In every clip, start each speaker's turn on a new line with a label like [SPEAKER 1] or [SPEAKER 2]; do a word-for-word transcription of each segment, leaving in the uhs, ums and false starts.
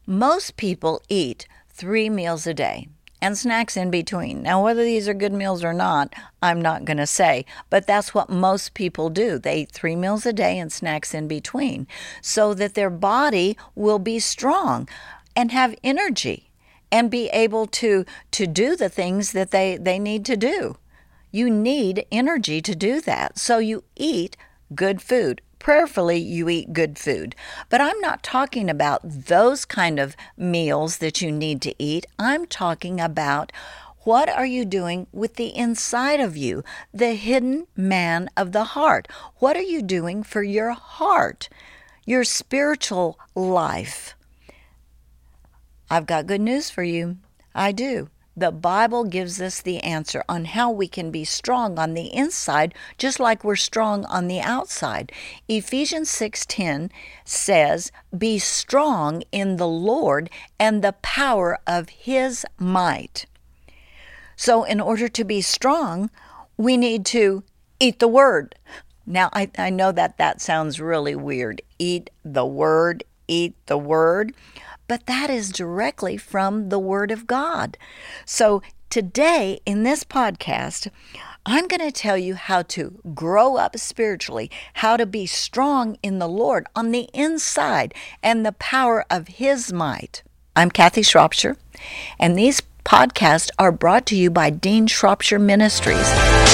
[SPEAKER 1] Most people eat three meals a day and snacks in between. Now, whether these are good meals or not, I'm not going to say, but that's what most people do. They eat three meals a day and snacks in between so that their body will be strong and have energy and be able to, to do the things that they, they need to do. You need energy to do that. So you eat good food. Prayerfully, you eat good food. But I'm not talking about those kind of meals that you need to eat. I'm talking about what are you doing with the inside of you, the hidden man of the heart. What are you doing for your heart, your spiritual life? I've got good news for you. I do. The Bible gives us the answer on how we can be strong on the inside, just like we're strong on the outside. Ephesians six ten says, "Be strong in the Lord and the power of His might." So in order to be strong, we need to eat the Word. Now, I, I know that that sounds really weird. Eat the Word, eat the Word. But that is directly from the Word of God. So today in this podcast, I'm going to tell you how to grow up spiritually, how to be strong in the Lord on the inside and the power of His might. I'm Kathy Shropshire, and these podcasts are brought to you by Dean Shropshire Ministries.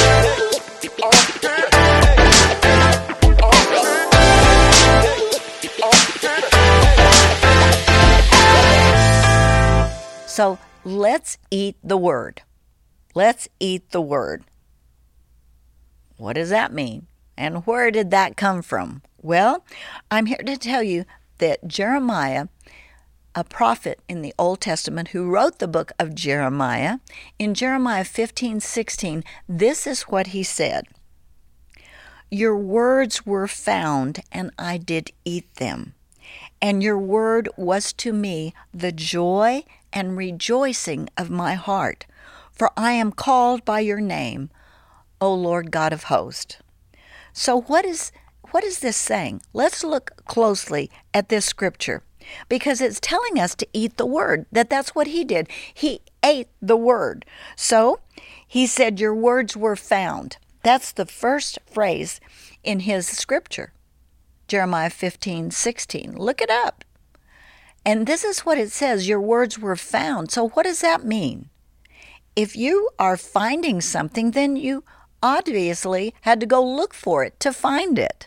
[SPEAKER 1] So let's eat the Word. Let's eat the Word. What does that mean? And where did that come from? Well, I'm here to tell you that Jeremiah, a prophet in the Old Testament who wrote the book of Jeremiah, in Jeremiah fifteen sixteen, this is what he said. "Your words were found, and I did eat them. And your word was to me the joy and rejoicing of my heart. For I am called by your name, O Lord God of hosts." So what is what is this saying? Let's look closely at this scripture, because it's telling us to eat the Word, that that's what he did. He ate the Word. So he said, your words were found. That's the first phrase in his scripture. Jeremiah fifteen sixteen. Look it up. And this is what it says, your words were found. So what does that mean? If you are finding something, then you obviously had to go look for it to find it.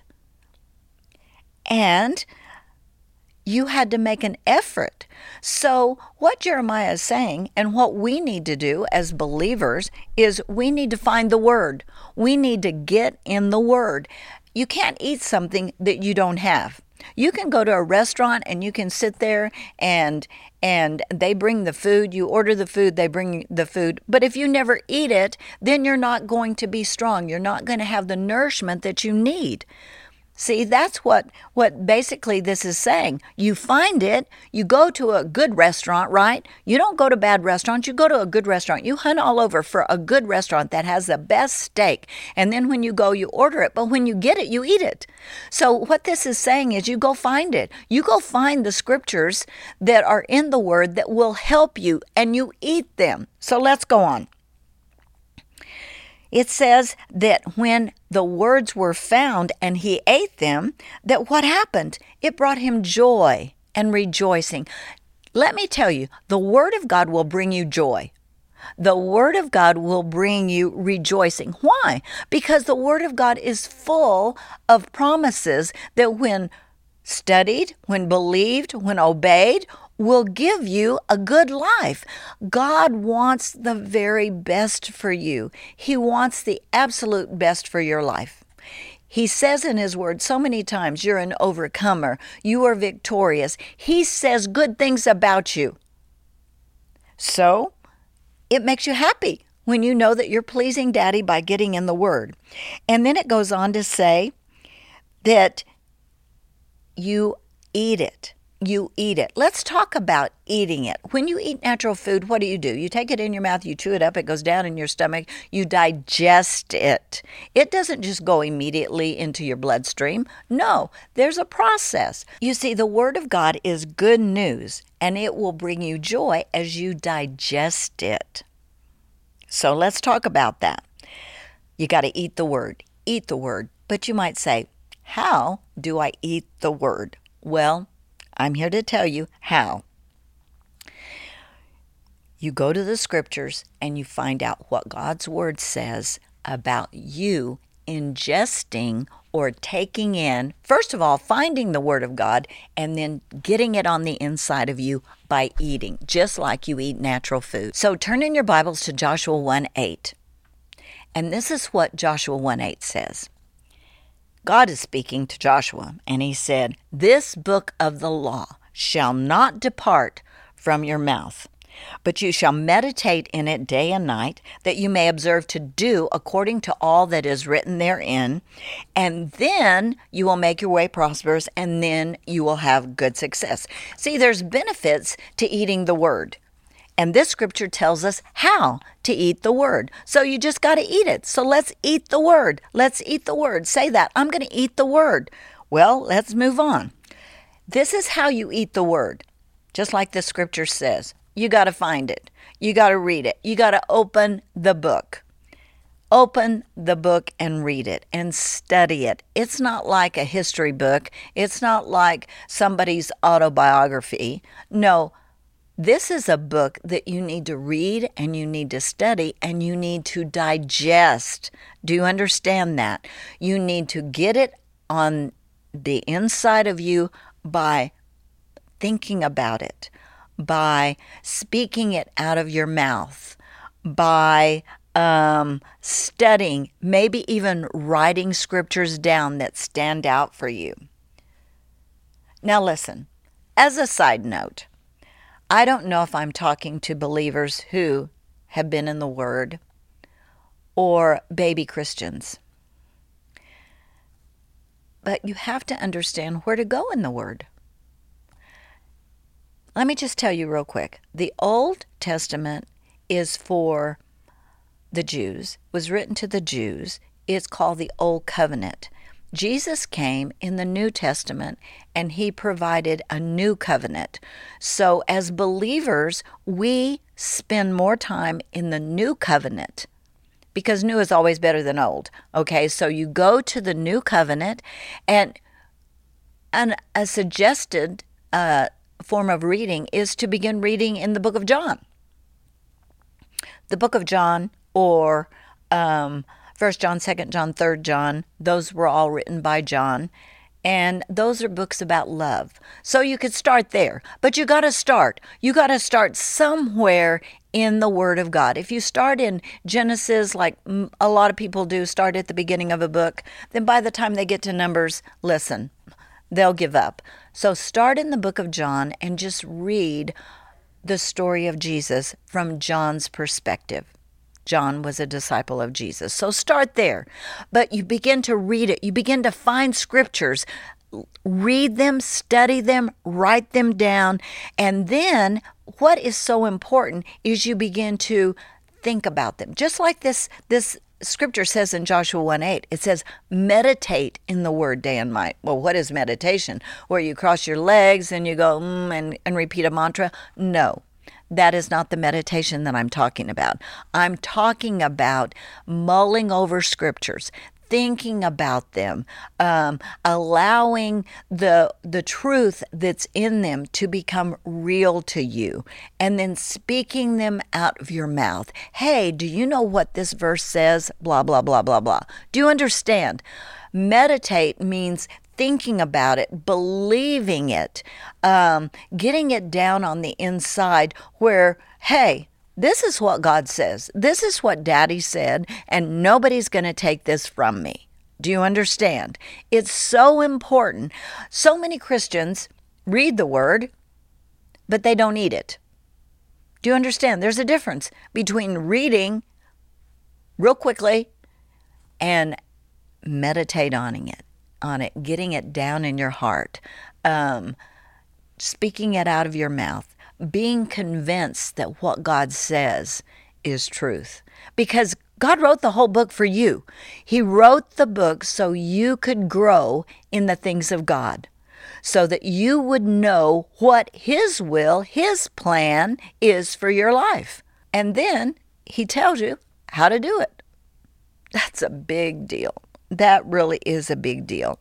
[SPEAKER 1] And you had to make an effort. So what Jeremiah is saying, and what we need to do as believers, is we need to find the Word. We need to get in the Word. You can't eat something that you don't have. You can go to a restaurant and you can sit there and and they bring the food. You order the food, they bring the food. But if you never eat it, then you're not going to be strong. You're not going to have the nourishment that you need. See, that's what, what basically this is saying. You find it, you go to a good restaurant, right? You don't go to bad restaurants, you go to a good restaurant. You hunt all over for a good restaurant that has the best steak. And then when you go, you order it. But when you get it, you eat it. So what this is saying is you go find it. You go find the scriptures that are in the Word that will help you, and you eat them. So let's go on. It says that when the words were found and he ate them, that what happened? It brought him joy and rejoicing. Let me tell you, the Word of God will bring you joy. The Word of God will bring you rejoicing. Why? Because the Word of God is full of promises that when studied, when believed, when obeyed, will give you a good life. God wants the very best for you. He wants the absolute best for your life. He says in His Word so many times, you're an overcomer. You are victorious. He says good things about you. So it makes you happy when you know that you're pleasing Daddy by getting in the Word. And then it goes on to say that you eat it. you eat it. Let's talk about eating it. When you eat natural food, what do you do? You take it in your mouth, you chew it up, it goes down in your stomach, you digest it. It doesn't just go immediately into your bloodstream. No, there's a process. You see, the Word of God is good news, and it will bring you joy as you digest it. So let's talk about that. You got to eat the Word. Eat the Word. But you might say, how do I eat the Word? Well, I'm here to tell you how. You go to the scriptures and you find out what God's Word says about you ingesting or taking in, first of all, finding the Word of God and then getting it on the inside of you by eating, just like you eat natural food. So turn in your Bibles to Joshua one eight. And this is what Joshua one eight says. God is speaking to Joshua, and he said, "This book of the law shall not depart from your mouth, but you shall meditate in it day and night, that you may observe to do according to all that is written therein, and then you will make your way prosperous, and then you will have good success." See, there's benefits to eating the Word. And this scripture tells us how to eat the Word. So you just got to eat it. So let's eat the Word. Let's eat the Word. Say that. I'm going to eat the Word. Well, let's move on. This is how you eat the Word. Just like the scripture says. You got to find it. You got to read it. You got to open the book. Open the book and read it and study it. It's not like a history book. It's not like somebody's autobiography. No. This is a book that you need to read and you need to study and you need to digest. Do you understand that? You need to get it on the inside of you by thinking about it, by speaking it out of your mouth, by um, studying, maybe even writing scriptures down that stand out for you. Now listen, as a side note, I don't know if I'm talking to believers who have been in the Word or baby Christians. But you have to understand where to go in the Word. Let me just tell you real quick. The Old Testament is for the Jews, was written to the Jews. It's called the Old Covenant. Jesus came in the New Testament and he provided a new covenant. So as believers, we spend more time in the new covenant because new is always better than old. Okay, so you go to the new covenant, and, and a suggested uh, form of reading is to begin reading in the book of John. The book of John, or um, First John, Second John, Third John, those were all written by John. And those are books about love. So you could start there. But you got to start. You got to start somewhere in the Word of God. If you start in Genesis, like a lot of people do, start at the beginning of a book, then by the time they get to Numbers, listen, they'll give up. So start in the book of John and just read the story of Jesus from John's perspective. John was a disciple of Jesus. So start there. But you begin to read it. You begin to find scriptures. Read them, study them, write them down. And then what is so important is you begin to think about them. Just like this, this scripture says in Joshua one eight, it says, meditate in the Word day and night. Well, what is meditation? Where you cross your legs and you go, mm, and, and repeat a mantra? No. That is not the meditation that I'm talking about. I'm talking about mulling over scriptures, thinking about them, um, allowing the the truth that's in them to become real to you, and then speaking them out of your mouth. Hey, do you know what this verse says? Blah, blah, blah, blah, blah. Do you understand? Meditate means thinking about it, believing it, um, getting it down on the inside where, hey, this is what God says. This is what Daddy said, and nobody's going to take this from me. Do you understand? It's so important. So many Christians read the Word, but they don't eat it. Do you understand? There's a difference between reading real quickly and meditate on it. on it, getting it down in your heart, um, speaking it out of your mouth, being convinced that what God says is truth. Because God wrote the whole book for you. He wrote the book so you could grow in the things of God, so that you would know what His will, His plan is for your life. And then He tells you how to do it. That's a big deal. That really is a big deal.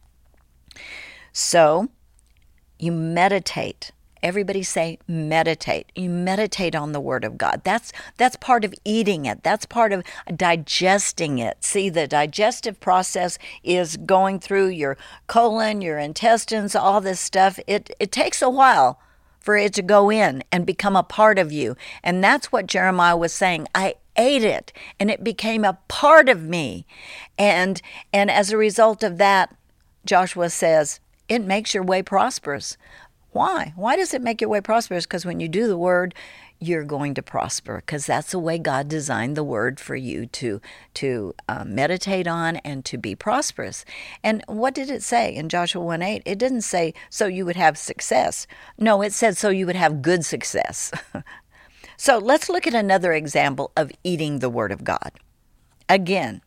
[SPEAKER 1] So you meditate. Everybody say meditate. You meditate on the Word of God. That's that's part of eating it. That's part of digesting it. See, the digestive process is going through your colon, your intestines, all this stuff. It it takes a while for it to go in and become a part of you. And that's what Jeremiah was saying. I ate it and it became a part of me. And and as a result of that, Joshua says, it makes your way prosperous. Why? Why does it make your way prosperous? Because when you do the Word, you're going to prosper, because that's the way God designed the Word for you to, to uh, meditate on and to be prosperous. And what did it say in Joshua one eight? It didn't say so you would have success. No, it said so you would have good success. So let's look at another example of eating the Word of God. Again,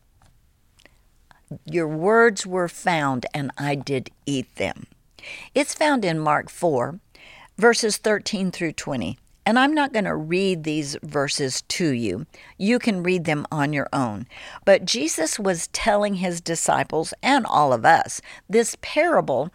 [SPEAKER 1] your words were found and I did eat them. It's found in Mark four, verses thirteen through twenty. And I'm not going to read these verses to you. You can read them on your own. But Jesus was telling His disciples and all of us this parable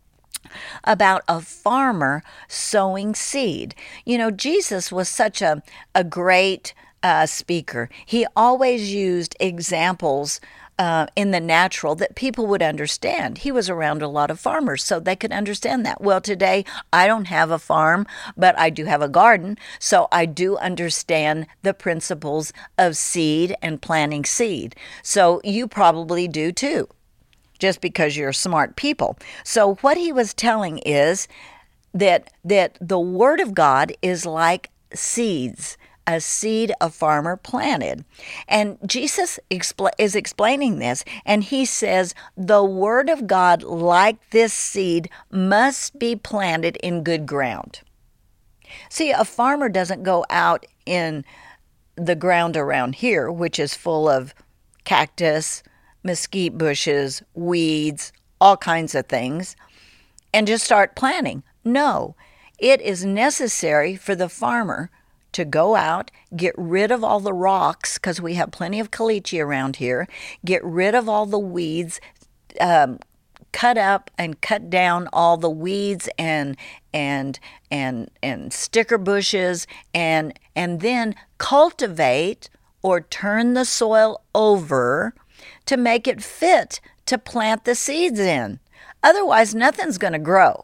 [SPEAKER 1] about a farmer sowing seed. You know, Jesus was such a, a great uh, speaker. He always used examples Uh, in the natural that people would understand. He was around a lot of farmers, so they could understand that. Well, today, I don't have a farm, but I do have a garden, so I do understand the principles of seed and planting seed. So you probably do too, just because you're smart people. So what he was telling is that, that the Word of God is like seeds, a seed a farmer planted. And Jesus expl- is explaining this, and he says the Word of God, like this seed, must be planted in good ground. See, a farmer doesn't go out in the ground around here, which is full of cactus, mesquite bushes, weeds, all kinds of things, and just start planting. No, it is necessary for the farmer to go out, get rid of all the rocks, because we have plenty of caliche around here, get rid of all the weeds, um, cut up and cut down all the weeds and and and and sticker bushes, and and then cultivate or turn the soil over to make it fit to plant the seeds in. Otherwise, nothing's going to grow.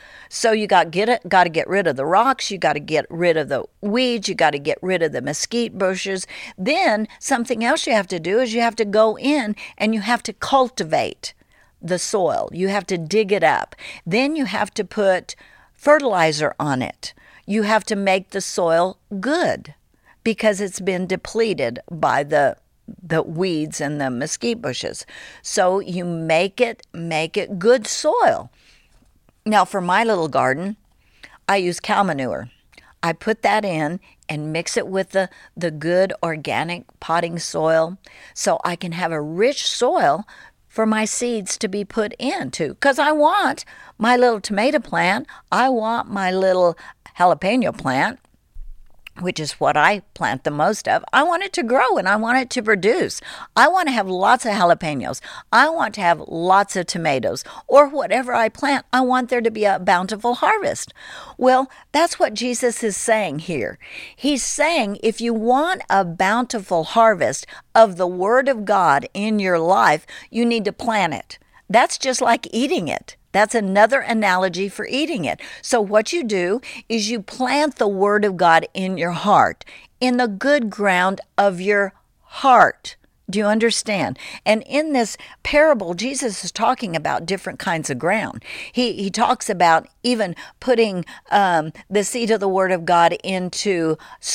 [SPEAKER 1] So you got get it, got to get rid of the rocks. You got to get rid of the weeds. You got to get rid of the mesquite bushes. Then something else you have to do is you have to go in and you have to cultivate the soil. You have to dig it up. Then you have to put fertilizer on it. You have to make the soil good because it's been depleted by the the weeds and the mesquite bushes. So you make it make it good soil. Now, for my little garden, I use cow manure. I put that in and mix it with the, the good organic potting soil so I can have a rich soil for my seeds to be put into. Because I want my little tomato plant, I want my little jalapeno plant, which is what I plant the most of. I want it to grow and I want it to produce. I want to have lots of jalapenos. I want to have lots of tomatoes, or whatever I plant. I want there to be a bountiful harvest. Well, that's what Jesus is saying here. He's saying if you want a bountiful harvest of the Word of God in your life, you need to plant it. That's just like eating it. That's another analogy for eating it. So what you do is you plant the Word of God in your heart, in the good ground of your heart. Do you understand? And in this parable, Jesus is talking about different kinds of ground. He he talks about even putting um, the seed of the Word of God into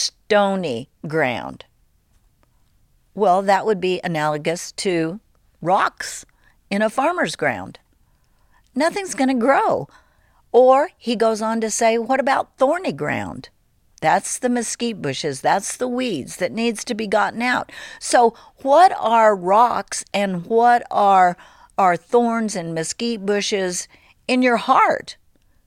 [SPEAKER 1] stony ground. Well, that would be analogous to rocks in a farmer's ground. Nothing's going to grow. Or he goes on to say, what about thorny ground? That's the mesquite bushes. That's the weeds that needs to be gotten out. So what are rocks and what are, are thorns and mesquite bushes in your heart?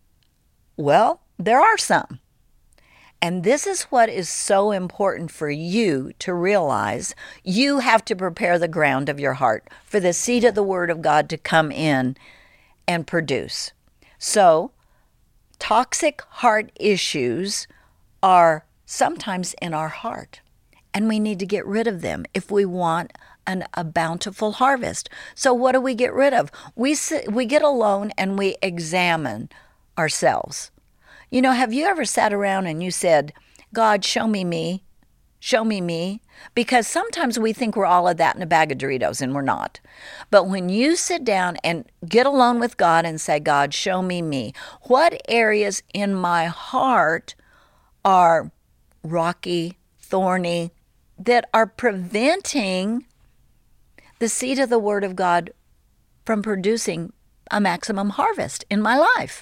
[SPEAKER 1] Well, there are some. And this is what is so important for you to realize. You have to prepare the ground of your heart for the seed of the Word of God to come in and produce. So, toxic heart issues are sometimes in our heart, and we need to get rid of them if we want an, a bountiful harvest. So what do we get rid of? We sit, we get alone and we examine ourselves. You know, have you ever sat around and you said, God, show me me, show me me? Because sometimes we think we're all of that in a bag of Doritos, and we're not. But when you sit down and get alone with God and say, God, show me me, what areas in my heart are rocky, thorny, that are preventing the seed of the Word of God from producing a maximum harvest in my life?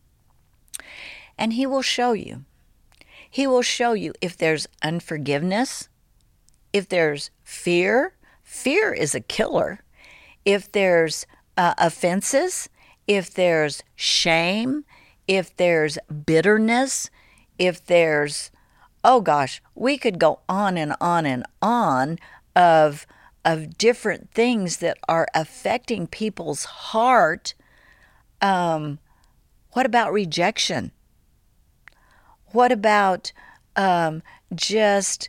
[SPEAKER 1] And he will show you. He will show you if there's unforgiveness, if there's fear. Fear is a killer. If there's uh, offenses, if there's shame, if there's bitterness, if there's, oh gosh, we could go on and on and on of, of different things that are affecting people's heart. Um, what about rejection? What about um, just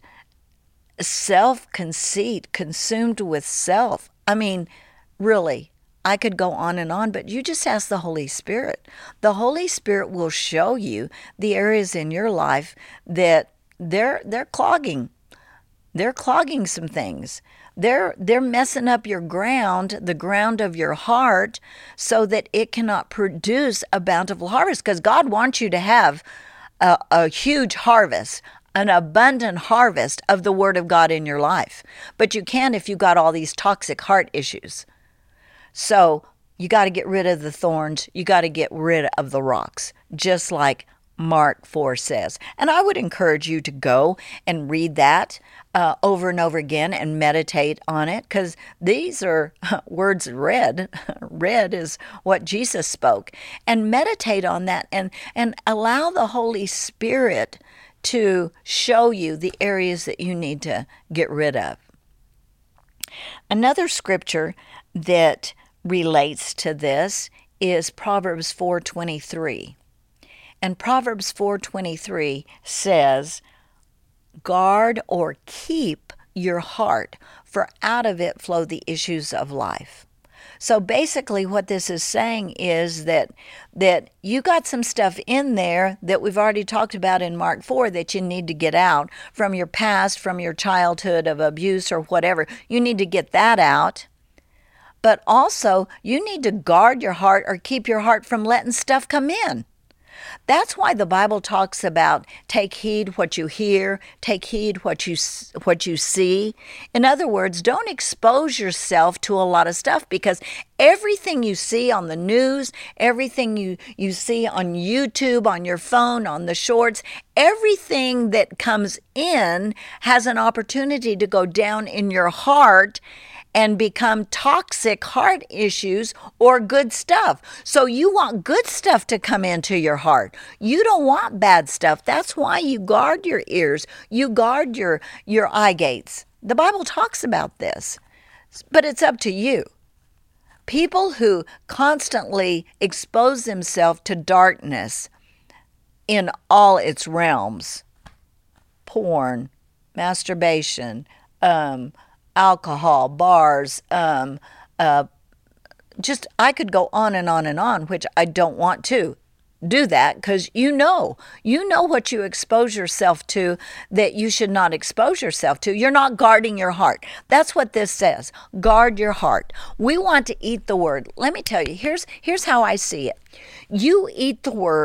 [SPEAKER 1] self-conceit, consumed with self? I mean, really, I could go on and on, but you just ask the Holy Spirit. The Holy Spirit will show you the areas in your life that they're they're clogging. They're clogging some things. They're they're messing up your ground, the ground of your heart, so that it cannot produce a bountiful harvest. Because God wants you to have A, a huge harvest, an abundant harvest of the Word of God in your life. But you can't if you got all these toxic heart issues. So you got to get rid of the thorns. You got to get rid of the rocks, just like Mark four says. And I would encourage you to go and read that uh, over and over again and meditate on it, because these are words read. Read is what Jesus spoke. And meditate on that and, and allow the Holy Spirit to show you the areas that you need to get rid of. Another scripture that relates to this is Proverbs four twenty-three. And Proverbs four twenty-three says, guard or keep your heart, for out of it flow the issues of life. So basically what this is saying is that that you got some stuff in there that we've already talked about in Mark four that you need to get out from your past, from your childhood of abuse or whatever. You need to get that out. But also you need to guard your heart or keep your heart from letting stuff come in. That's why the Bible talks about take heed what you hear, take heed what you what you see. In other words, don't expose yourself to a lot of stuff, because everything you see on the news, everything you, you see on YouTube, on your phone, on the shorts, everything that comes in has an opportunity to go down in your heart and become toxic heart issues or good stuff. So you want good stuff to come into your heart. You don't want bad stuff. That's why you guard your ears. You guard your, your eye gates. The Bible talks about this, but it's up to you. People who constantly expose themselves to darkness in all its realms, porn, masturbation, um, alcohol, bars, um, uh, just, I could go on and on and on, which I don't want to do that, because you know, you know what you expose yourself to that you should not expose yourself to. You're not guarding your heart. That's what this says. Guard your heart. We want to eat the Word. Let me tell you, here's, here's how I see it. You eat the Word,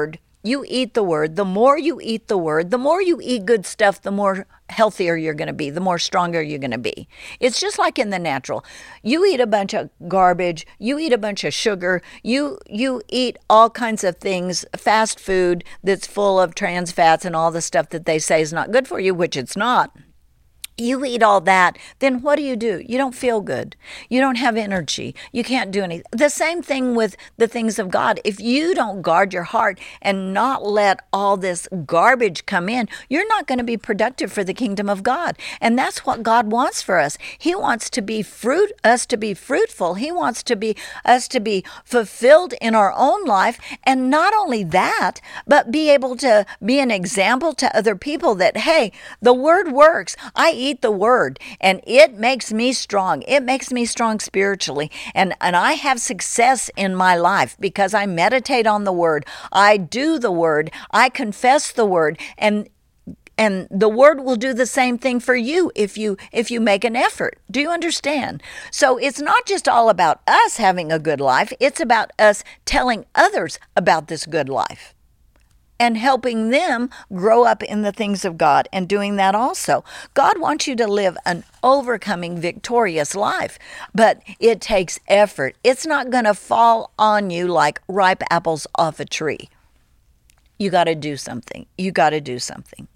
[SPEAKER 1] You eat the word. The more you eat the word, the more you eat good stuff, the more healthier you're going to be, the more stronger you're going to be. It's just like in the natural. You eat a bunch of garbage, you eat a bunch of sugar, you you eat all kinds of things, fast food that's full of trans fats and all the stuff that they say is not good for you, which it's not. You eat all that, then what do you do? You don't feel good. You don't have energy. You can't do anything. The same thing with the things of God. If you don't guard your heart and not let all this garbage come in, you're not going to be productive for the kingdom of God. And that's what God wants for us. He wants to be fruit, us to be fruitful. He wants to be us to be fulfilled in our own life. And not only that, but be able to be an example to other people that, hey, the word works. I eat Eat the word, and it makes me strong. It makes me strong spiritually, and and I have success in my life because I meditate on the word. I do the word. I confess the word, and and the word will do the same thing for you if you if you make an effort. Do you understand? So it's not just all about us having a good life. It's about us telling others about this good life and helping them grow up in the things of God and doing that also. God wants you to live an overcoming, victorious life, but it takes effort. It's not going to fall on you like ripe apples off a tree. You got to do something. You got to do something.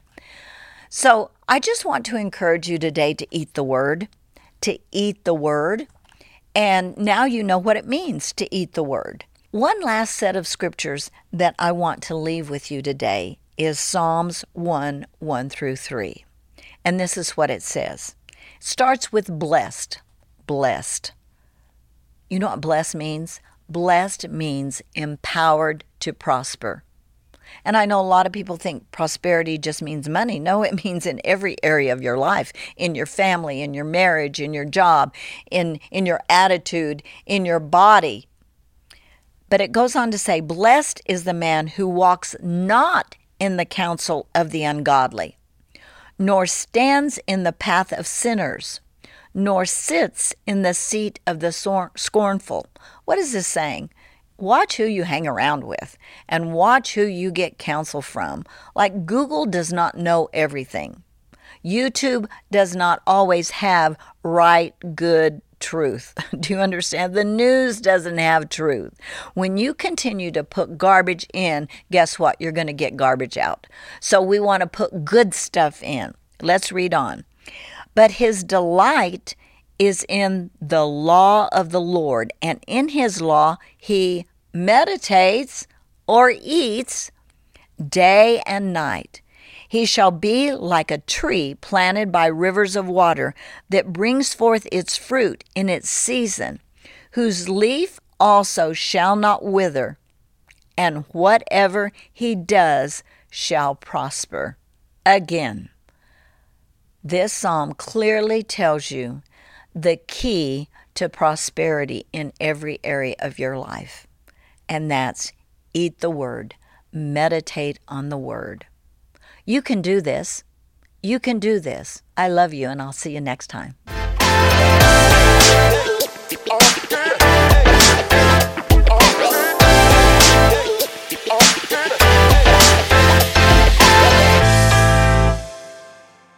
[SPEAKER 1] So I just want to encourage you today to eat the word, to eat the word, and now you know what it means to eat the word. One last set of scriptures that I want to leave with you today is Psalms one, one through three. And this is what it says. It starts with blessed, blessed. You know what blessed means? Blessed means empowered to prosper. And I know a lot of people think prosperity just means money. No, it means in every area of your life, in your family, in your marriage, in your job, in, in your attitude, in your body. But it goes on to say, blessed is the man who walks not in the counsel of the ungodly, nor stands in the path of sinners, nor sits in the seat of the scornful. What is this saying? Watch who you hang around with and watch who you get counsel from. Like Google does not know everything. YouTube does not always have right, good truth. Do you understand? The news doesn't have truth. When you continue to put garbage in, guess what? You're going to get garbage out. So we want to put good stuff in. Let's read on. But his delight is in the law of the Lord, and in his law he meditates or eats day and night. He shall be like a tree planted by rivers of water that brings forth its fruit in its season, whose leaf also shall not wither, and whatever he does shall prosper. Again, this psalm clearly tells you the key to prosperity in every area of your life, and that's eat the word, meditate on the word. You can do this. You can do this. I love you, and I'll see you next time.
[SPEAKER 2] Oh,